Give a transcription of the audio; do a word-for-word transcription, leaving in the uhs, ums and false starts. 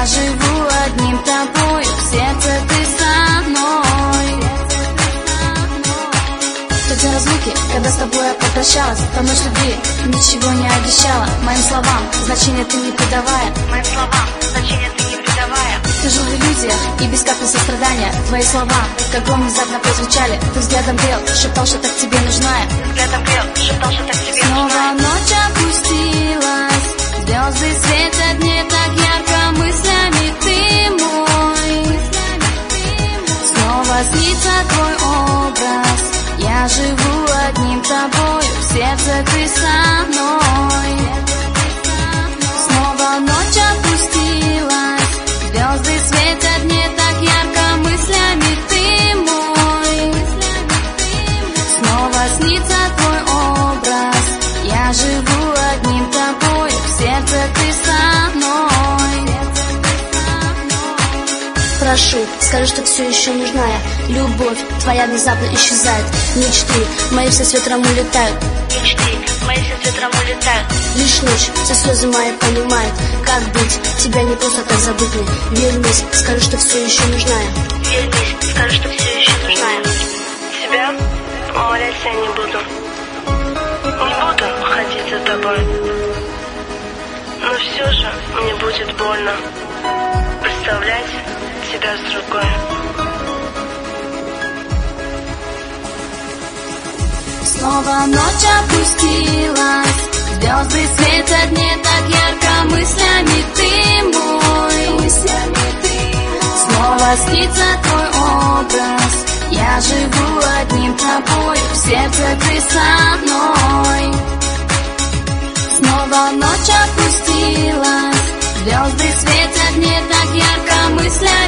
Я живу одним тобой, в сердце ты со мной. В день разлуки, когда с тобой я попрощалась, по ночь любви ничего не обещала. Моим словам значения ты не придавая, Моим словам значения ты не придавая. Ты жил в иллюзиях и без капли сострадания. Твои слова, как гром внезапно прозвучали. Ты взглядом грел, шептал, что так тебе нужна я. Взглядом грел, шептал, что так тебе Снова нужна. ночь опустилась, звезды светят не так ярко, мыслями ты мой. Снова снится твой образ, я живу одним тобой, в сердце ты со мной. Снова ночь опустилась, звезды светят не так ярко, мыслями ты мой. Снова снится твой образ, я живу одним тобой, в сердце ты со мной. Прошу, скажи, что все еще нужна я. Любовь твоя внезапно исчезает. Мечты мои все с ветром улетают. Мечты мои все с ветром улетают. Лишь ночь, все слезы мои понимают. Как быть, тебя не просто так забыть мне. Вернись, скажи, что все еще нужна я. Вернись, скажи, что все еще нужна я. Тебя умолять я не буду. Не буду ходить за тобой. Но все же мне будет больно представлять тебя с другой. Снова ночь опустилась, звезды светят не так ярко, мыслями ты мой. Снова снится твой образ, я живу одним тобой, в сердце ты со мной. Снова ночь опустилась, звезды светят не так ярко, мыслями